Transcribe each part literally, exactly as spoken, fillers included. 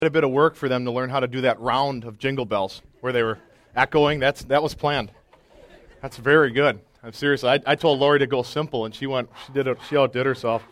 a bit of work for them to learn how to do that round of jingle bells where they were echoing. That's that was planned. That's very good. I'm serious. I, I told Lori to go simple, and she went. She did. It, she outdid herself.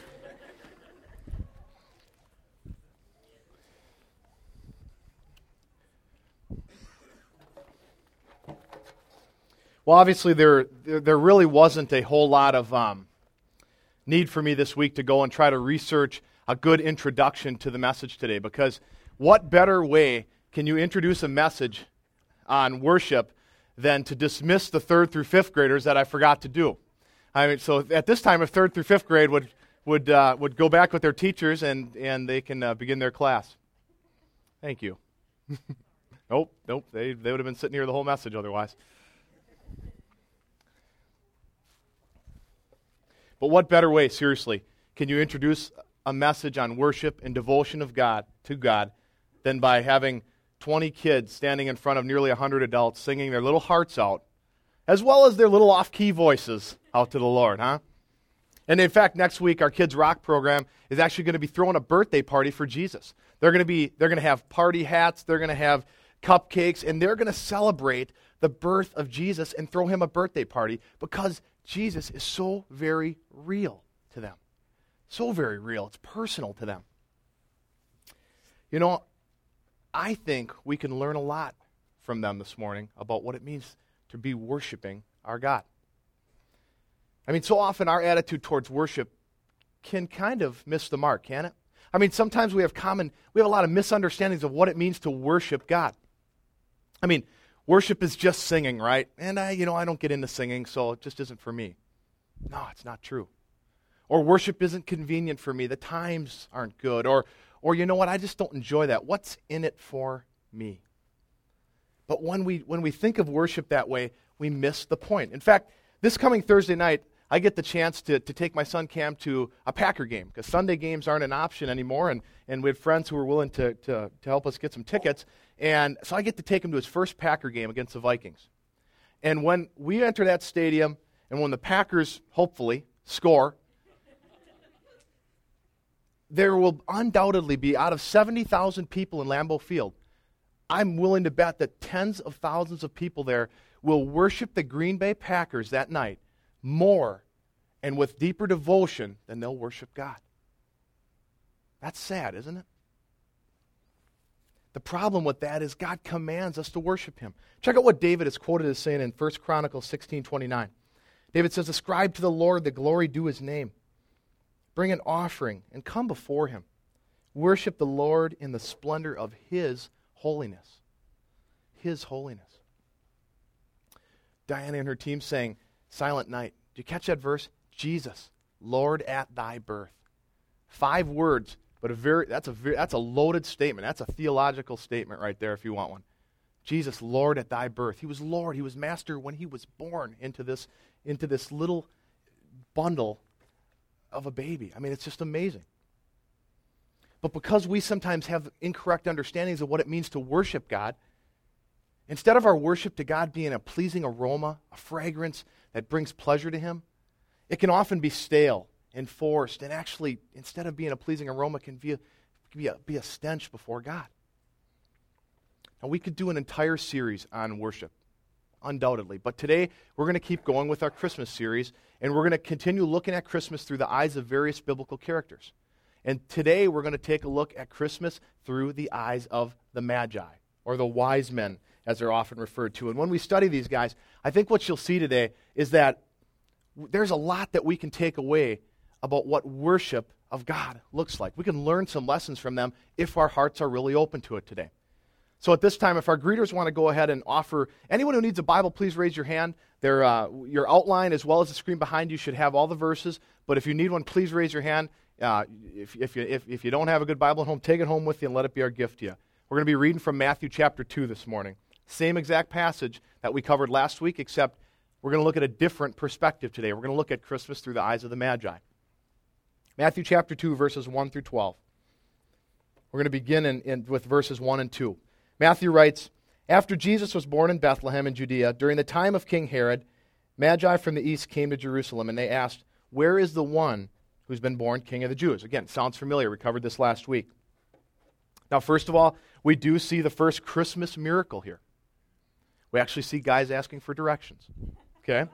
Well, obviously, there there, there really wasn't a whole lot of um, need for me this week to go and try to research a good introduction to the message today, because what better way can you introduce a message on worship than to dismiss the third through fifth graders that I forgot to do? I mean, so at this time, if third through fifth grade would would uh, would go back with their teachers and and they can uh, begin their class. Thank you. nope, nope. They they would have been sitting here the whole message otherwise. But what better way, seriously, can you introduce a message on worship and devotion of God to God than by having twenty kids standing in front of nearly one hundred adults singing their little hearts out, as well as their little off-key voices out to the Lord, huh? And in fact, next week our Kids Rock program is actually going to be throwing a birthday party for Jesus. They're going to be they're going to have party hats, they're going to have cupcakes, and they're going to celebrate the birth of Jesus and throw him a birthday party because Jesus is so very real to them. So very real. It's personal to them. You know, I think we can learn a lot from them this morning about what it means to be worshiping our God. I mean, so often our attitude towards worship can kind of miss the mark, can't it? I mean, sometimes we have common, we have a lot of misunderstandings of what it means to worship God. I mean, worship is just singing, right? And I, you know, I don't get into singing, so it just isn't for me. No, it's not true. Or worship isn't convenient for me. The times aren't good. Or, or you know what? I just don't enjoy that. What's in it for me? But when we when we think of worship that way, we miss the point. In fact, this coming Thursday night, I get the chance to, to take my son Cam to a Packer game because Sunday games aren't an option anymore, and, and we had friends who were willing to, to, to help us get some tickets. And so I get to take him to his first Packer game against the Vikings. And when we enter that stadium, and when the Packers, hopefully, score, there will undoubtedly be, out of seventy thousand people in Lambeau Field, I'm willing to bet that tens of thousands of people there will worship the Green Bay Packers that night more and with deeper devotion than they'll worship God. That's sad, isn't it? The problem with that is God commands us to worship him. Check out what David is quoted as saying in First Chronicles sixteen twenty-nine. David says, "Ascribe to the Lord the glory due his name. Bring an offering and come before him. Worship the Lord in the splendor of his holiness." His holiness. Diana and her team sang Silent Night. Did you catch that verse? Jesus, Lord at thy birth. Five words, but a very that's a very, that's a loaded statement. That's a theological statement right there if you want one. Jesus, Lord at thy birth. He was Lord, he was master when he was born into this into this little bundle of a baby. I mean, it's just amazing. But because we sometimes have incorrect understandings of what it means to worship God, instead of our worship to God being a pleasing aroma, a fragrance that brings pleasure to him, it can often be stale and forced, and actually, instead of being a pleasing aroma, can be a, be a, be a stench before God. Now, we could do an entire series on worship, undoubtedly, but today we're going to keep going with our Christmas series, and we're going to continue looking at Christmas through the eyes of various biblical characters. And today we're going to take a look at Christmas through the eyes of the Magi, or the wise men, as they're often referred to. And when we study these guys, I think what you'll see today is that there's a lot that we can take away about what worship of God looks like. We can learn some lessons from them if our hearts are really open to it today. So at this time, if our greeters want to go ahead and offer, anyone who needs a Bible, please raise your hand. Their, uh, your outline as well as the screen behind you should have all the verses. But if you need one, please raise your hand. Uh, if, if, you, if, if you don't have a good Bible at home, take it home with you and let it be our gift to you. We're going to be reading from Matthew chapter two this morning. Same exact passage that we covered last week, except we're going to look at a different perspective today. We're going to look at Christmas through the eyes of the Magi. Matthew chapter two, verses one through twelve. We're going to begin in, in, with verses one and two. Matthew writes, "After Jesus was born in Bethlehem in Judea, during the time of King Herod, Magi from the east came to Jerusalem, and they asked, 'Where is the one who's been born King of the Jews?'" Again, sounds familiar. We covered this last week. Now, first of all, we do see the first Christmas miracle here. We actually see guys asking for directions. Okay?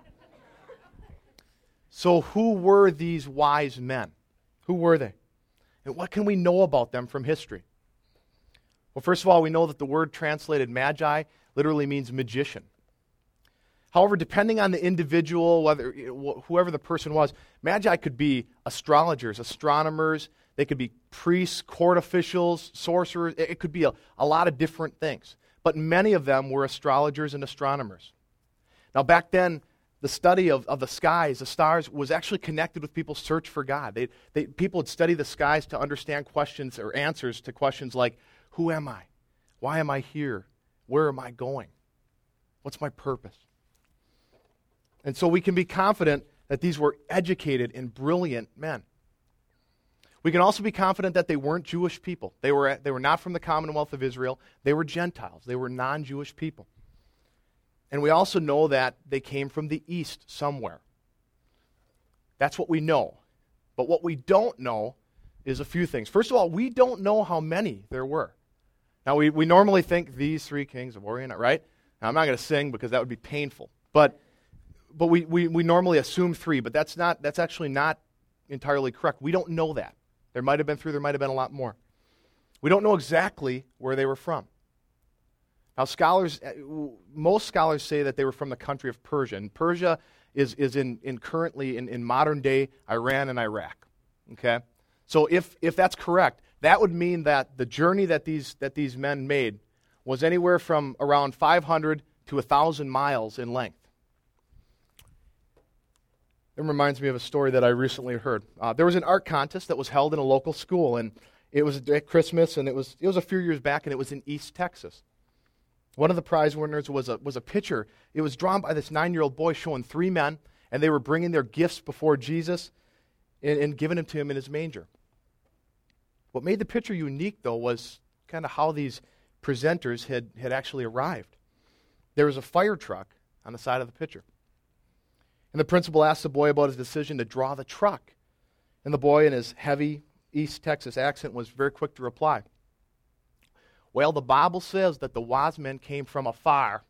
So who were these wise men? Who were they? And what can we know about them from history? Well, first of all, we know that the word translated magi literally means magician. However, depending on the individual, whether whoever the person was, magi could be astrologers, astronomers, they could be priests, court officials, sorcerers. It could be a, a lot of different things. But many of them were astrologers and astronomers. Now, back then, the study of, of the skies, the stars, was actually connected with people's search for God. They, they, people would study the skies to understand questions or answers to questions like, who am I? Why am I here? Where am I going? What's my purpose? And so we can be confident that these were educated and brilliant men. We can also be confident that they weren't Jewish people. They were, they were not from the Commonwealth of Israel. They were Gentiles. They were non-Jewish people. And we also know that they came from the east somewhere. That's what we know. But what we don't know is a few things. First of all, we don't know how many there were. Now, we, we normally think these three kings of Orient, right? Now, I'm not going to sing because that would be painful. But but we, we, we normally assume three, but that's not that's actually not entirely correct. We don't know that. There might have been three, there might have been a lot more. We don't know exactly where they were from. Now, scholars, most scholars say that they were from the country of Persia. And Persia is, is in, in currently in, in modern-day Iran and Iraq. Okay? So if, if that's correct, that would mean that the journey that these, that these men made was anywhere from around five hundred to one thousand miles in length. It reminds me of a story that I recently heard. Uh, there was an art contest that was held in a local school, and it was at Christmas, and it was it was a few years back, and it was in East Texas. One of the prize winners was a was a picture. It was drawn by this nine-year-old boy showing three men, and they were bringing their gifts before Jesus and, and giving them to him in his manger. What made the picture unique, though, was kind of how these presenters had, had actually arrived. There was a fire truck on the side of the picture. And the principal asked the boy about his decision to draw the truck. And the boy, in his heavy East Texas accent, was very quick to reply. Well, the Bible says that the wise men came from afar.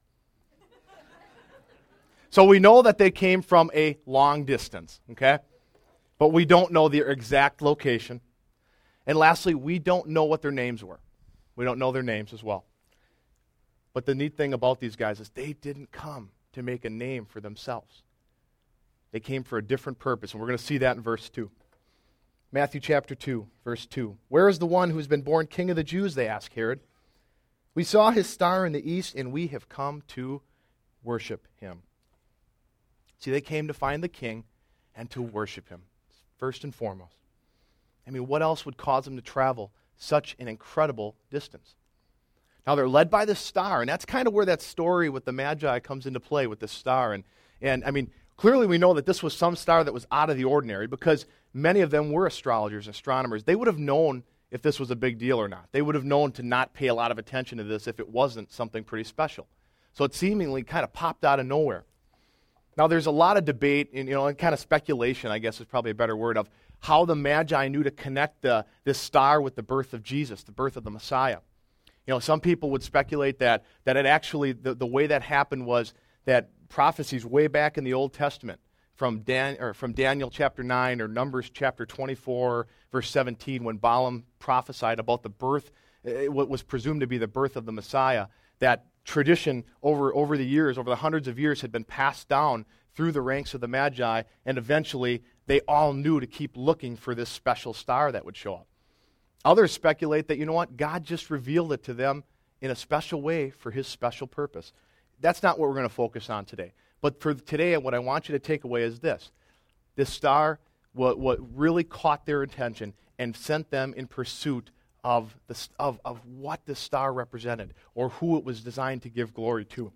So we know that they came from a long distance, okay? But we don't know their exact location. And lastly, we don't know what their names were. We don't know their names as well. But the neat thing about these guys is they didn't come to make a name for themselves. They came for a different purpose, and we're going to see that in verse two. Matthew chapter two, verse two. Where is the one who has been born king of the Jews, they asked Herod. We saw his star in the east, and we have come to worship him. See, they came to find the king and to worship him, first and foremost. I mean, what else would cause them to travel such an incredible distance? Now, they're led by the star, and that's kind of where that story with the Magi comes into play, with the star. And, and I mean, clearly we know that this was some star that was out of the ordinary, because many of them were astrologers, astronomers. They would have known if this was a big deal or not. They would have known to not pay a lot of attention to this if it wasn't something pretty special. So it seemingly kind of popped out of nowhere. Now, there's a lot of debate, and, you know, and kind of speculation, I guess is probably a better word, of how the Magi knew to connect the, this star with the birth of Jesus, the birth of the Messiah. You know, some people would speculate that, that it actually, the, the way that happened was that prophecies way back in the Old Testament, from Dan, or from Daniel chapter nine or Numbers chapter twenty-four, verse seventeen, when Balaam prophesied about the birth, what was presumed to be the birth of the Messiah, that tradition over, over the years, over the hundreds of years, had been passed down through the ranks of the Magi, and eventually they all knew to keep looking for this special star that would show up. Others speculate that, you know what, God just revealed it to them in a special way for his special purpose. That's not what we're going to focus on today. But for today, what I want you to take away is this. This star, what, what really caught their attention and sent them in pursuit of, the, of, of what the star represented, or who it was designed to give glory to.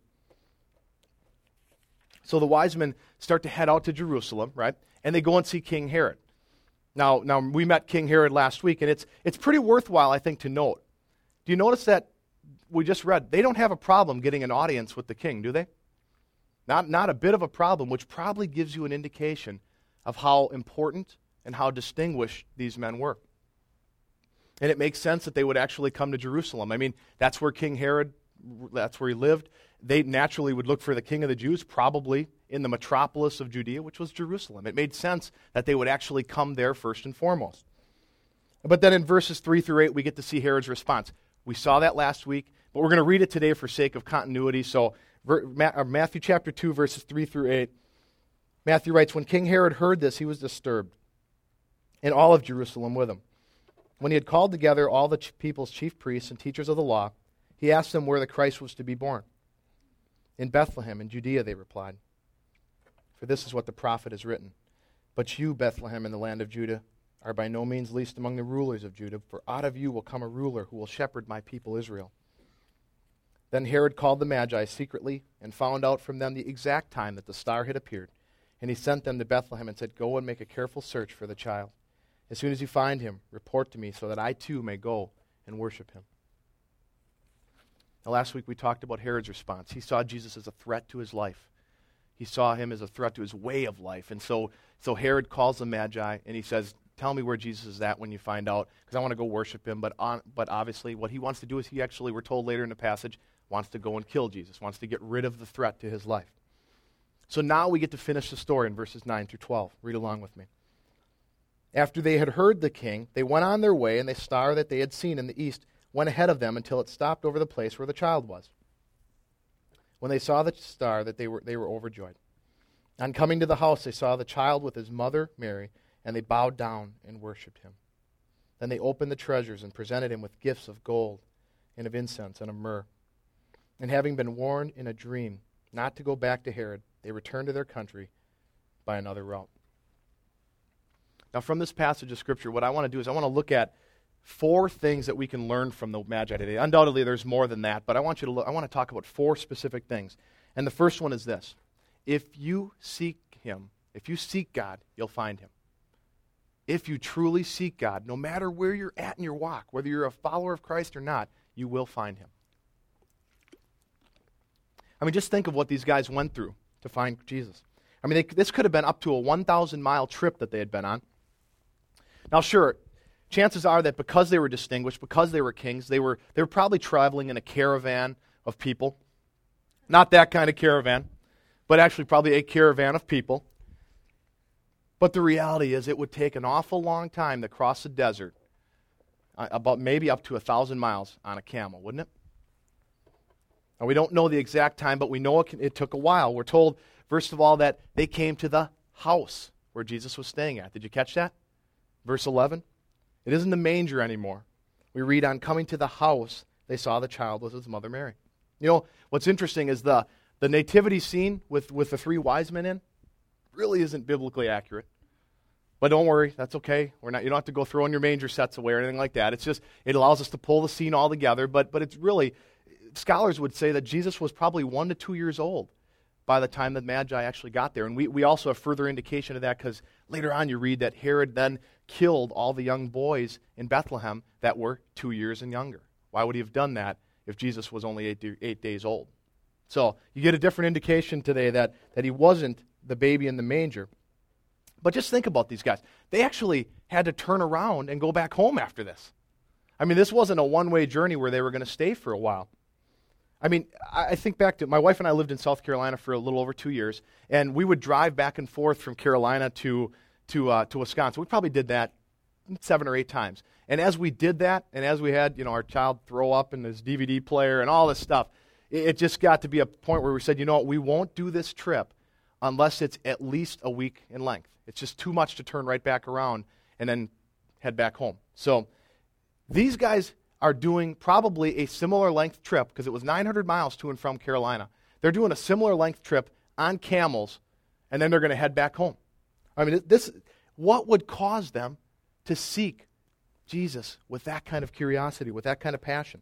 So the wise men start to head out to Jerusalem, right? And they go and see King Herod. Now, now we met King Herod last week, and it's it's pretty worthwhile, I think, to note. Do you notice that we just read, they don't have a problem getting an audience with the king, do they? Not, not a bit of a problem, which probably gives you an indication of how important and how distinguished these men were. And it makes sense that they would actually come to Jerusalem. I mean, that's where King Herod, that's where he lived. They naturally would look for the king of the Jews, probably in the metropolis of Judea, which was Jerusalem. It made sense that they would actually come there first and foremost. But then in verses three through eight, we get to see Herod's response. We saw that last week, but we're going to read it today for sake of continuity. So Matthew chapter two, verses three through eight. Matthew writes, "When King Herod heard this, he was disturbed, and all of Jerusalem with him. When he had called together all the people's chief priests and teachers of the law, he asked them where the Christ was to be born. In Bethlehem, in Judea, they replied. For this is what the prophet has written. But you, Bethlehem, in the land of Judah, are by no means least among the rulers of Judah, for out of you will come a ruler who will shepherd my people Israel." Then Herod called the Magi secretly and found out from them the exact time that the star had appeared. And he sent them to Bethlehem and said, "Go and make a careful search for the child. As soon as you find him, report to me so that I too may go and worship him." Now, last week we talked about Herod's response. He saw Jesus as a threat to his life. He saw him as a threat to his way of life. And so, so Herod calls the Magi and he says, "Tell me where Jesus is at when you find out, because I want to go worship him." But on, but obviously what he wants to do is he actually, we're told later in the passage, wants to go and kill Jesus, wants to get rid of the threat to his life. So now we get to finish the story in verses nine through twelve. Read along with me. "After they had heard the king, they went on their way, and the star that they had seen in the east went ahead of them until it stopped over the place where the child was. When they saw the star, that they were they were overjoyed. On coming to the house, they saw the child with his mother Mary, and they bowed down and worshipped him. Then they opened the treasures and presented him with gifts of gold and of incense and of myrrh. And having been warned in a dream not to go back to Herod, they returned to their country by another route." Now, from this passage of Scripture, what I want to do is I want to look at four things that we can learn from the Magi today. Undoubtedly, there's more than that, but I want you to look, I want to talk about four specific things. And the first one is this: if you seek him, if you seek God, you'll find him. If you truly seek God, no matter where you're at in your walk, whether you're a follower of Christ or not, you will find him. I mean, just think of what these guys went through to find Jesus. I mean, they, this could have been up to a one thousand mile trip that they had been on. Now, sure, chances are that because they were distinguished, because they were kings, they were they were probably traveling in a caravan of people. Not that kind of caravan, but actually probably a caravan of people. But the reality is it would take an awful long time to cross the desert, uh, about maybe up to a thousand miles on a camel, wouldn't it? Now, we don't know the exact time, but we know it, it took a while. We're told, first of all, that they came to the house where Jesus was staying at. Did you catch that? Verse eleven. It isn't the manger anymore. We read, on coming to the house, they saw the child with his mother Mary. You know, what's interesting is the, the nativity scene with, with the three wise men in really isn't biblically accurate. But don't worry, that's okay. We're not. You don't have to go throwing your manger sets away or anything like that. It's just, it allows us to pull the scene all together. But, but it's really, scholars would say that Jesus was probably one to two years old by the time that Magi actually got there. And we, we also have further indication of that because later on you read that Herod then killed all the young boys in Bethlehem that were two years and younger. Why would he have done that if Jesus was only eight, eight days old? So you get a different indication today that, that he wasn't the baby in the manger. But just think about these guys. They actually had to turn around and go back home after this. I mean, this wasn't a one-way journey where they were going to stay for a while. I mean, I think back to, my wife and I lived in South Carolina for a little over two years, and we would drive back and forth from Carolina to to uh, to Wisconsin. We probably did that seven or eight times. And as we did that, and as we had, you know, our child throw up in his D V D player and all this stuff, it, it just got to be a point where we said, you know what, we won't do this trip unless it's at least a week in length. It's just too much to turn right back around and then head back home. So these guys are doing probably a similar length trip, because it was nine hundred miles to and from Carolina. They're doing a similar length trip on camels, and then they're going to head back home. I mean, this, what would cause them to seek Jesus with that kind of curiosity, with that kind of passion?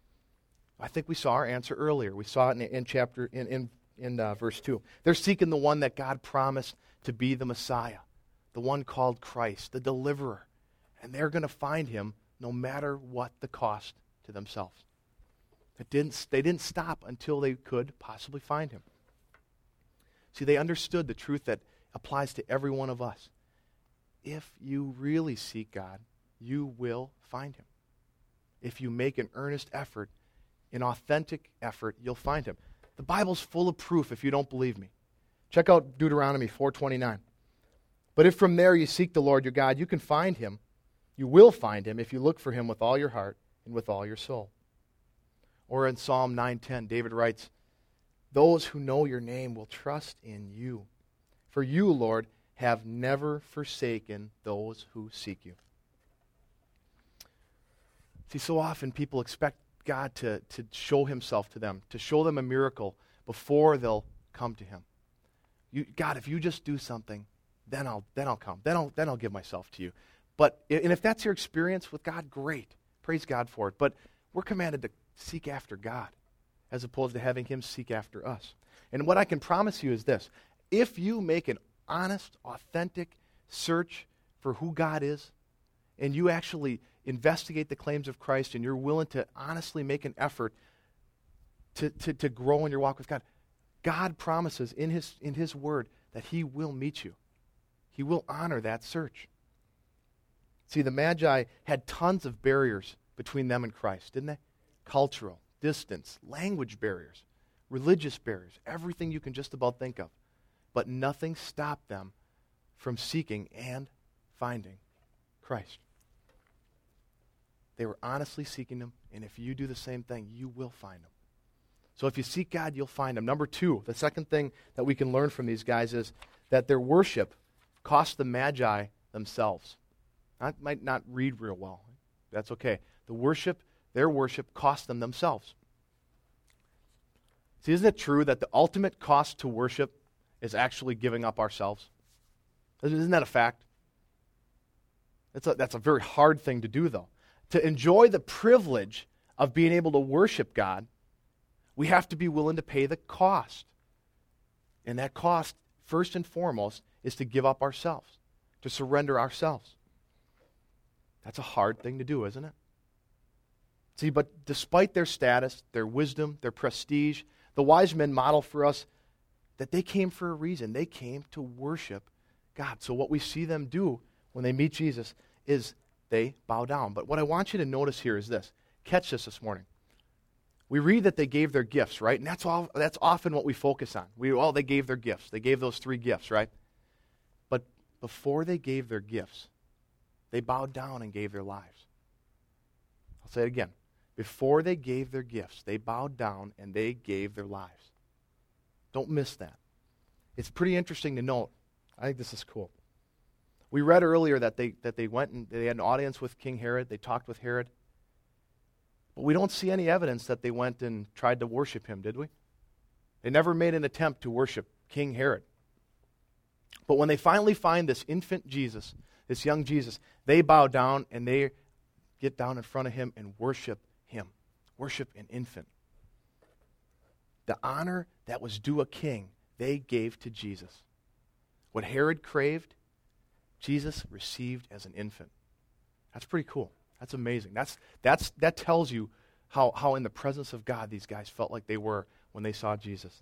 I think we saw our answer earlier. We saw it in, in chapter in in, in uh, verse two. They're seeking the one that God promised to be the Messiah, the one called Christ, the deliverer, and they're going to find him no matter what the cost to themselves. It didn't, they didn't stop until they could possibly find him. See, they understood the truth that applies to every one of us. If you really seek God, you will find him. if you make an earnest effort, an authentic effort, you'll find him. The Bible's full of proof if you don't believe me. Check out Deuteronomy four twenty-nine. But if from there you seek the Lord your God, you can find him. You will find him if you look for him with all your heart and with all your soul. Or in Psalm nine ten, David writes, those who know your name will trust in you. For you, Lord, have never forsaken those who seek you. See, so often people expect God to, to show himself to them, to show them a miracle before they'll come to him. You, God, if you just do something, then I'll then I'll come. Then I'll then I'll give myself to you. But and if that's your experience with God, great. Praise God for it. But we're commanded to seek after God as opposed to having him seek after us. And what I can promise you is this. If you make an honest, authentic search for who God is, and you actually investigate the claims of Christ, and you're willing to honestly make an effort to, to, to grow in your walk with God, God promises in his, in his word that he will meet you. He will honor that search. See, the Magi had tons of barriers between them and Christ, didn't they? Cultural, distance, language barriers, religious barriers, everything you can just about think of. But nothing stopped them from seeking and finding Christ. They were honestly seeking him, and if you do the same thing, you will find him. So if you seek God, you'll find him. Number two, the second thing that we can learn from these guys is that their worship cost the Magi themselves. I might not read real well. That's okay. The worship, their worship cost them themselves. See, isn't it true that the ultimate cost to worship is actually giving up ourselves? Isn't that a fact? That's a, that's a very hard thing to do, though. To enjoy the privilege of being able to worship God, we have to be willing to pay the cost. And that cost, first and foremost, is to give up ourselves, to surrender ourselves. That's a hard thing to do, isn't it? See, but despite their status, their wisdom, their prestige, the wise men model for us that they came for a reason. They came to worship God. So what we see them do when they meet Jesus is they bow down. But what I want you to notice here is this. Catch this this morning. We read that they gave their gifts, right? And that's all. That's often what we focus on. We, oh, they gave their gifts. They gave those three gifts, right? But before they gave their gifts, they bowed down and gave their lives. I'll say it again. Before they gave their gifts, they bowed down and they gave their lives. Don't miss that. It's pretty interesting to note. I think this is cool. We read earlier that they that they went and they had an audience with King Herod. They talked with Herod. But we don't see any evidence that they went and tried to worship him, did we? They never made an attempt to worship King Herod. But when they finally find this infant Jesus, this young Jesus, they bow down and they get down in front of him and worship him. Worship an infant. The honor that was due a king, they gave to Jesus. What Herod craved, Jesus received as an infant. That's pretty cool. That's amazing. That's, that's, that tells you how, how in the presence of God these guys felt like they were when they saw Jesus.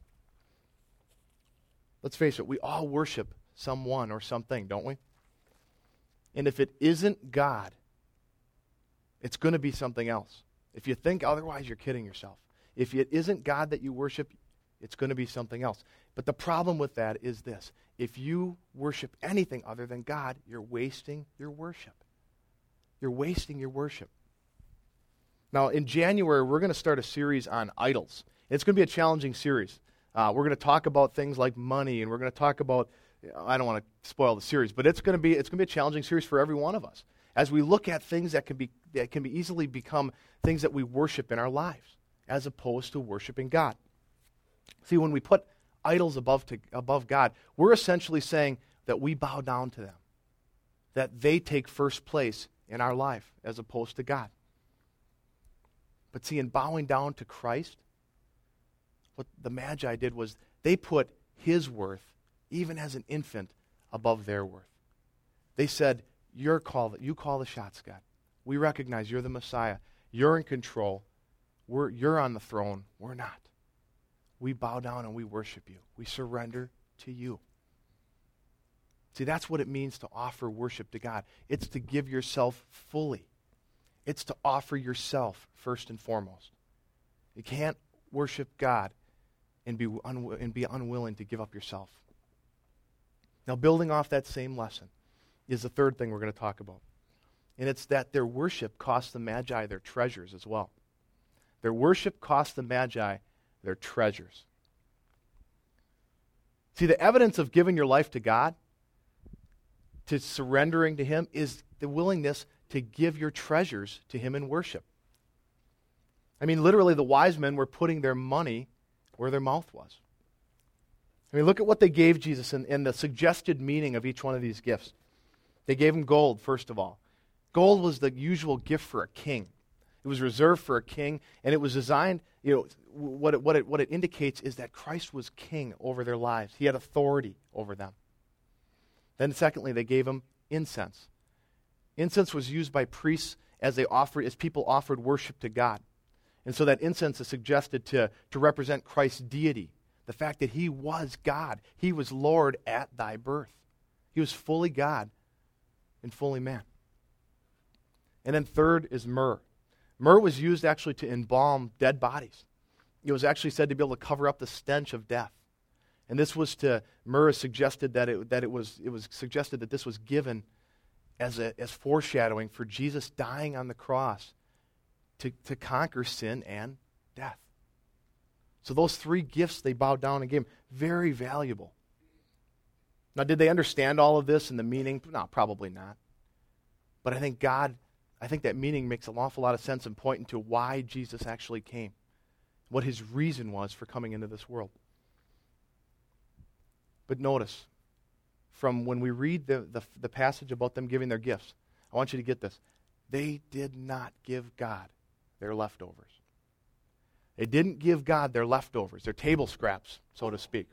Let's face it, we all worship someone or something, don't we? And if it isn't God, it's going to be something else. If you think otherwise, you're kidding yourself. If it isn't God that you worship, it's going to be something else. But the problem with that is this. If you worship anything other than God, you're wasting your worship. You're wasting your worship. Now, in January, we're going to start a series on idols. It's going to be a challenging series. Uh, we're going to talk about things like money, and we're going to talk about, I don't want to spoil the series, but it's going to be it's going to be a challenging series for every one of us as we look at things that can be that can be easily become things that we worship in our lives, as opposed to worshiping God. See, when we put idols above to, above God, we're essentially saying that we bow down to them, that they take first place in our life as opposed to God. But see, in bowing down to Christ, what the Magi did was they put his worth, even as an infant, above their worth. They said, You're call, you call the shots, God. We recognize you're the Messiah. You're in control. We're, you're on the throne. We're not. We bow down and we worship you. We surrender to you. See, that's what it means to offer worship to God. It's to give yourself fully. It's to offer yourself first and foremost. You can't worship God and be, un- and be unwilling to give up yourself. Now, building off that same lesson is the third thing we're going to talk about. And it's that their worship cost the Magi their treasures as well. Their worship cost the Magi their treasures. See, the evidence of giving your life to God, to surrendering to Him, is the willingness to give your treasures to Him in worship. I mean, literally, the wise men were putting their money where their mouth was. I mean, look at what they gave Jesus and, and the suggested meaning of each one of these gifts. They gave him gold, first of all. Gold was the usual gift for a king. It was reserved for a king, and it was designed, you know, what it, what it, what it indicates is that Christ was king over their lives. He had authority over them. Then secondly, they gave him incense. Incense was used by priests as they offered, as people offered worship to God. And so that incense is suggested to, to represent Christ's deity, the fact that he was God. He was Lord at thy birth. He was fully God and fully man. And then third is myrrh. Myrrh was used actually to embalm dead bodies. It was actually said to be able to cover up the stench of death. And this was to, myrrh suggested that it, that it was, it was suggested that this was given as a, as foreshadowing for Jesus dying on the cross to, to conquer sin and death. So those three gifts they bowed down and gave him, very valuable. Now, did they understand all of this and the meaning? No, probably not. But I think God, I think that meaning makes an awful lot of sense in pointing to why Jesus actually came, what his reason was for coming into this world. But notice, from when we read the, the, the passage about them giving their gifts, I want you to get this. They did not give God their leftovers. They didn't give God their leftovers, their table scraps, so to speak.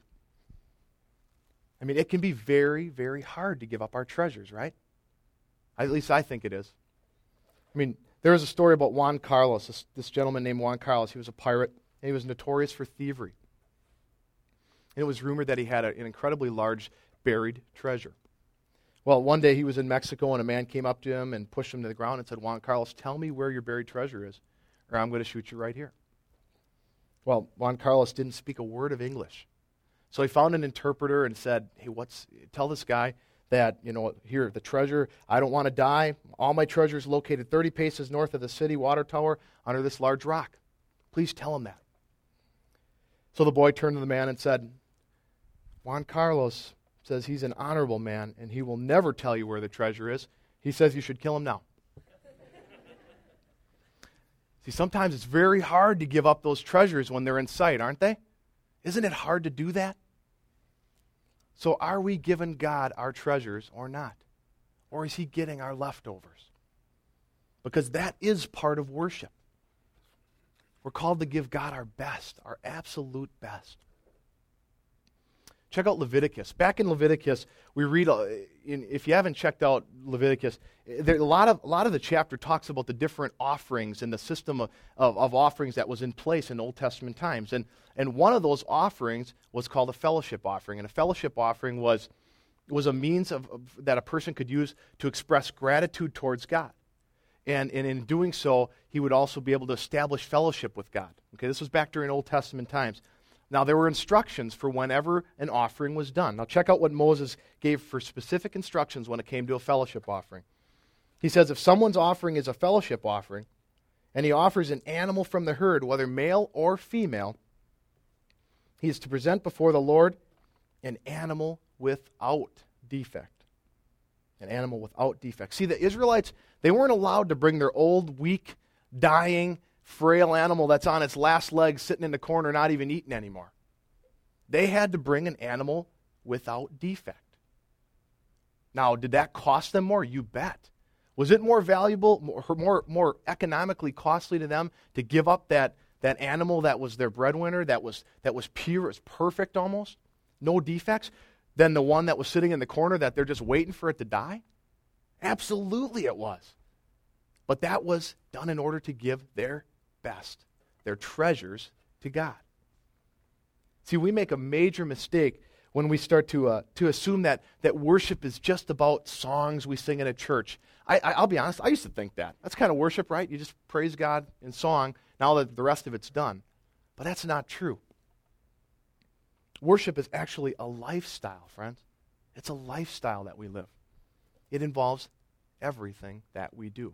I mean, it can be very, very hard to give up our treasures, right? At least I think it is. I mean, there is a story about Juan Carlos, this, this gentleman named Juan Carlos. He was a pirate, and he was notorious for thievery. And it was rumored that he had a, an incredibly large buried treasure. Well, one day he was in Mexico, and a man came up to him and pushed him to the ground and said, "Juan Carlos, tell me where your buried treasure is, or I'm going to shoot you right here." Well, Juan Carlos didn't speak a word of English. So he found an interpreter and said, "Hey, what's tell this guy that, you know, here, the treasure, I don't want to die. All my treasure is located thirty paces north of the city water tower under this large rock. Please tell him that." So the boy turned to the man and said, "Juan Carlos says he's an honorable man and he will never tell you where the treasure is. He says you should kill him now." See, sometimes it's very hard to give up those treasures when they're in sight, aren't they? Isn't it hard to do that? So are we giving God our treasures or not? Or is he getting our leftovers? Because that is part of worship. We're called to give God our best, our absolute best. Check out Leviticus. Back in Leviticus, we read, uh, in, if you haven't checked out Leviticus, there, a, lot of, a lot of the chapter talks about the different offerings and the system of, of, of offerings that was in place in Old Testament times. And, and one of those offerings was called a fellowship offering. And a fellowship offering was, was a means of, of, that a person could use to express gratitude towards God. And, and in doing so, he would also be able to establish fellowship with God. Okay, this was back during Old Testament times. Now, there were instructions for whenever an offering was done. Now, check out what Moses gave for specific instructions when it came to a fellowship offering. He says, if someone's offering is a fellowship offering, and he offers an animal from the herd, whether male or female, he is to present before the Lord an animal without defect. An animal without defect. See, the Israelites, they weren't allowed to bring their old, weak, dying, frail animal that's on its last legs sitting in the corner not even eating anymore. They had to bring an animal without defect. Now, did that cost them more? You bet. Was it more valuable, more, more, more economically costly to them to give up that, that animal that was their breadwinner, that was, that was pure, was perfect almost, no defects, than the one that was sitting in the corner that they're just waiting for it to die? Absolutely it was. But that was done in order to give their best, their treasures to God. See, we make a major mistake when we start to uh, to assume that that worship is just about songs we sing in a church. I, I, I'll be honest, I used to think that. That's kind of worship, right? You just praise God in song, now that the rest of it's done. But that's not true. Worship is actually a lifestyle, friends. It's a lifestyle that we live. It involves everything that we do.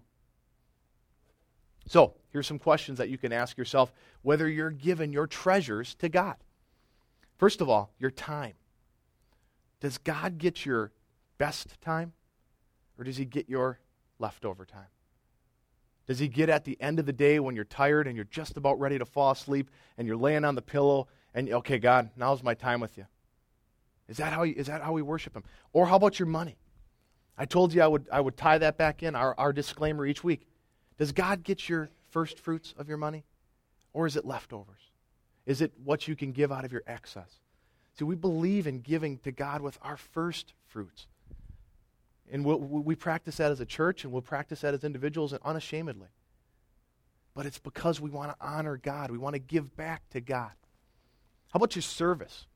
So, here's some questions that you can ask yourself whether you're giving your treasures to God. First of all, your time. Does God get your best time, or does he get your leftover time? Does he get at the end of the day when you're tired and you're just about ready to fall asleep and you're laying on the pillow and, okay, God, now's my time with you? Is that how you, is that how we worship him? Or how about your money? I told you I would I would tie that back in, our, our disclaimer each week. Does God get your first fruits of your money, or is it leftovers? Is it what you can give out of your excess? See, we believe in giving to God with our first fruits. And we'll, we practice that as a church, and we'll practice that as individuals, and unashamedly. But it's because we want to honor God. We want to give back to God. How about your service?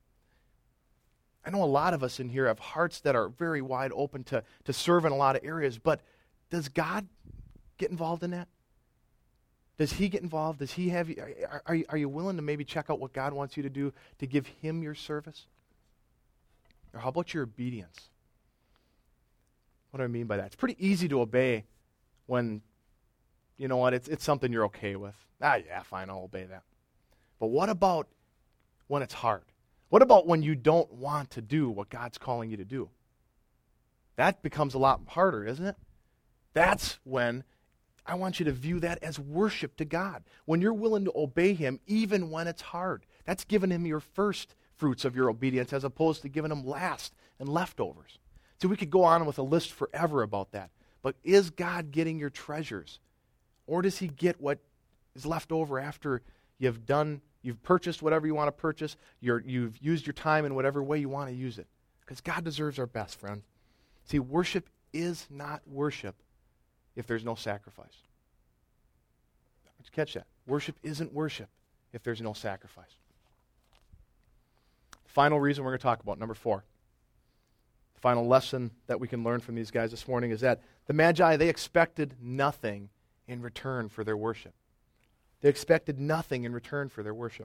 I know a lot of us in here have hearts that are very wide open to, to serve in a lot of areas, but does God get involved in that? Does he get involved? Does he have you? Are, are, you, are you willing to maybe check out what God wants you to do to give him your service? Or how about your obedience? What do I mean by that? It's pretty easy to obey when, you know what, it's, it's something you're okay with. Ah, yeah, fine, I'll obey that. But what about when it's hard? What about when you don't want to do what God's calling you to do? That becomes a lot harder, isn't it? That's when I want you to view that as worship to God. When you're willing to obey him even when it's hard. That's giving him your first fruits of your obedience as opposed to giving him last and leftovers. So we could go on with a list forever about that. But is God getting your treasures? Or does he get what is left over after you've done, you've purchased whatever you want to purchase, you're, you've used your time in whatever way you want to use it? Because God deserves our best, friend. See, worship is not worship if there's no sacrifice. Did you catch that? Worship isn't worship if there's no sacrifice. Final reason we're going to talk about, number four. The final lesson that we can learn from these guys this morning is that the Magi, they expected nothing in return for their worship. They expected nothing in return for their worship.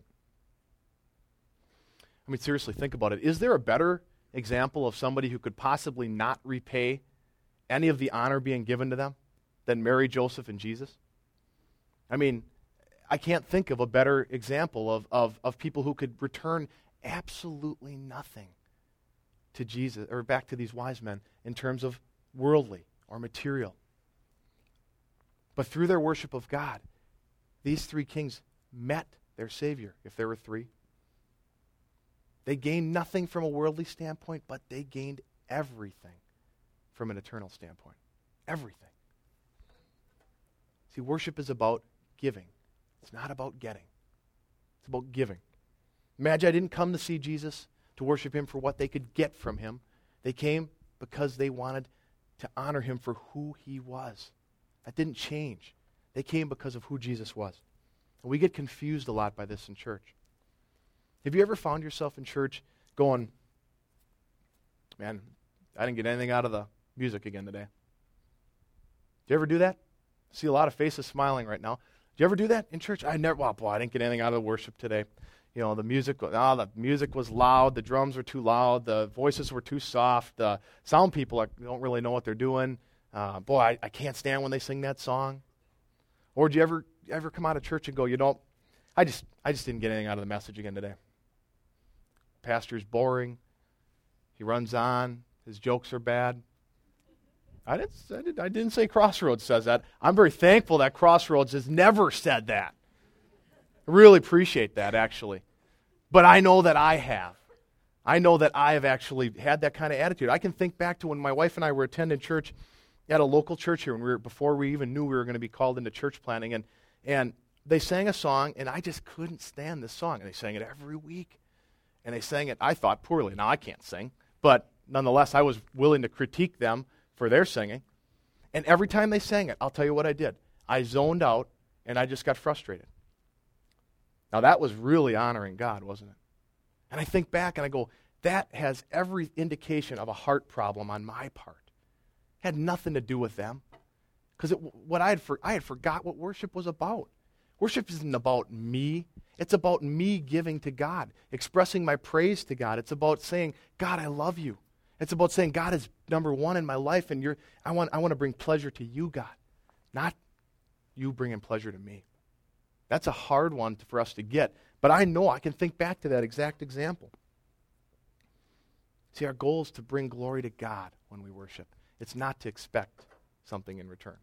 I mean, seriously, think about it. Is there a better example of somebody who could possibly not repay any of the honor being given to them than Mary, Joseph, and Jesus? I mean, I can't think of a better example of, of, of people who could return absolutely nothing to Jesus, or back to these wise men, in terms of worldly or material. But through their worship of God, these three kings met their Savior, if there were three. They gained nothing from a worldly standpoint, but they gained everything from an eternal standpoint. Everything. See, worship is about giving. It's not about getting. It's about giving. Magi didn't come to see Jesus to worship him for what they could get from him. They came because they wanted to honor him for who he was. That didn't change. They came because of who Jesus was. And we get confused a lot by this in church. Have you ever found yourself in church going, man, I didn't get anything out of the music again today? Do you ever do that? I see a lot of faces smiling right now. Do you ever do that in church? I never, well, boy, I didn't get anything out of the worship today. You know, the music, oh, the music was loud, the drums were too loud, the voices were too soft, the sound people are, don't really know what they're doing. Uh, boy, I, I can't stand when they sing that song. Or do you ever ever come out of church and go, you know, I just I just didn't get anything out of the message again today. Pastor's boring. He runs on. His jokes are bad. I didn't, I, did, I didn't say Crossroads says that. I'm very thankful that Crossroads has never said that. I really appreciate that, actually. But I know that I have. I know that I have actually had that kind of attitude. I can think back to when my wife and I were attending church at a local church here, when we were, before we even knew we were going to be called into church planting, and, and they sang a song, and I just couldn't stand this song. And they sang it every week. And they sang it, I thought, poorly. Now, I can't sing, but nonetheless, I was willing to critique them for their singing. And every time they sang it, I'll tell you what I did. I zoned out, and I just got frustrated. Now, that was really honoring God, wasn't it? And I think back, and I go, that has every indication of a heart problem on my part. It had nothing to do with them. Because what I had for, I had forgot what worship was about. Worship isn't about me. It's about me giving to God, expressing my praise to God. It's about saying, God, I love you. It's about saying, God is number one in my life, and you're, I want, I want to bring pleasure to you, God, not you bringing pleasure to me. That's a hard one to, for us to get, but I know I can think back to that exact example. See, our goal is to bring glory to God when we worship. It's not to expect something in return.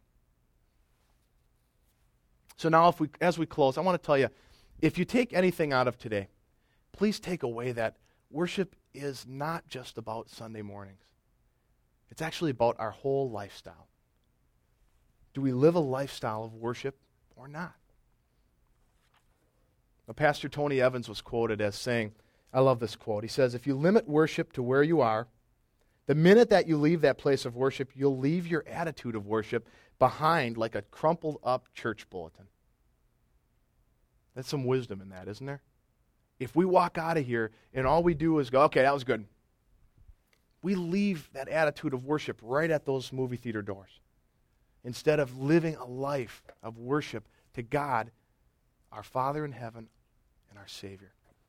So now, if we, as we close, I want to tell you, if you take anything out of today, please take away that worship is not just about Sunday mornings. It's actually about our whole lifestyle. Do we live a lifestyle of worship or not? Now, Pastor Tony Evans was quoted as saying, I love this quote. He says, if you limit worship to where you are, the minute that you leave that place of worship, you'll leave your attitude of worship behind like a crumpled up church bulletin. There's some wisdom in that, isn't there? If we walk out of here and all we do is go, okay, that was good. We leave that attitude of worship right at those movie theater doors. Instead of living a life of worship to God, our Father in heaven, and our Savior.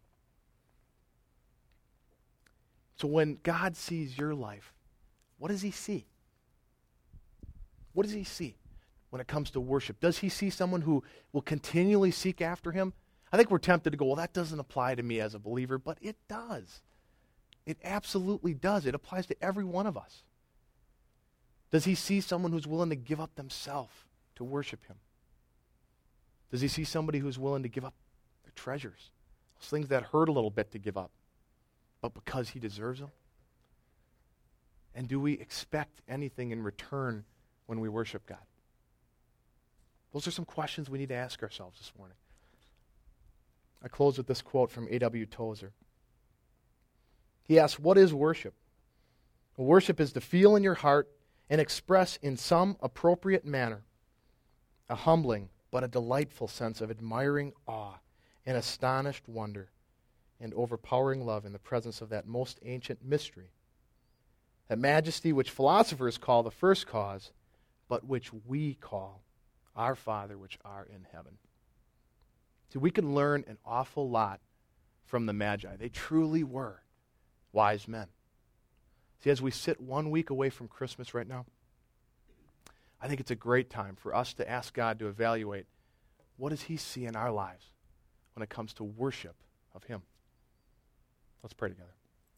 So when God sees your life, what does he see? What does he see when it comes to worship? Does he see someone who will continually seek after him? I think we're tempted to go, well, that doesn't apply to me as a believer, but it does. It absolutely does. It applies to every one of us. Does he see someone who's willing to give up themselves to worship him? Does he see somebody who's willing to give up their treasures, those things that hurt a little bit to give up, but because he deserves them? And do we expect anything in return when we worship God? Those are some questions we need to ask ourselves this morning. I close with this quote from A W Tozer. He asks, what is worship? Well, worship is to feel in your heart and express in some appropriate manner a humbling but a delightful sense of admiring awe and astonished wonder and overpowering love in the presence of that most ancient mystery, that majesty which philosophers call the first cause, but which we call our Father which art in heaven. See, we can learn an awful lot from the Magi. They truly were wise men. See, as we sit one week away from Christmas right now, I think it's a great time for us to ask God to evaluate what does he see in our lives when it comes to worship of him. Let's pray together.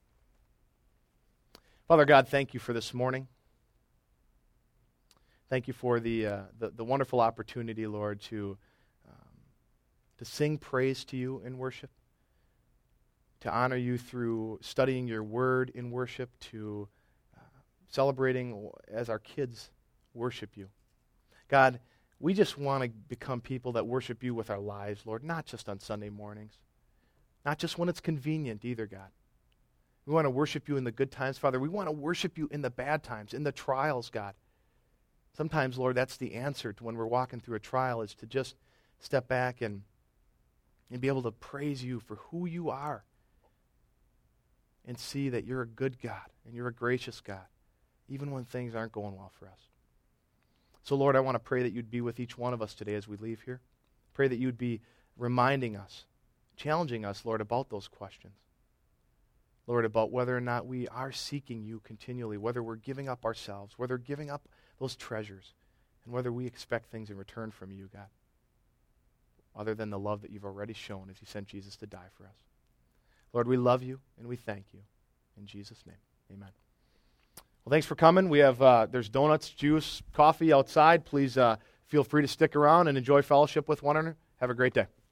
Father God, thank you for this morning. Thank you for the uh, the, the wonderful opportunity, Lord, to um, to sing praise to you in worship, to honor you through studying your word in worship, to uh, celebrating as our kids worship you. God, we just want to become people that worship you with our lives, Lord, not just on Sunday mornings, not just when it's convenient either, God. We want to worship you in the good times, Father. We want to worship you in the bad times, in the trials, God. Sometimes, Lord, that's the answer to when we're walking through a trial, is to just step back and, and be able to praise you for who you are and see that you're a good God and you're a gracious God, even when things aren't going well for us. So, Lord, I want to pray that you'd be with each one of us today as we leave here. Pray that you'd be reminding us, challenging us, Lord, about those questions. Lord, about whether or not we are seeking you continually, whether we're giving up ourselves, whether giving up those treasures, and whether we expect things in return from you, God, other than the love that you've already shown as you sent Jesus to die for us. Lord, we love you and we thank you. In Jesus' name, amen. Well, thanks for coming. We have uh, there's donuts, juice, coffee outside. Please uh, feel free to stick around and enjoy fellowship with one another. Have a great day.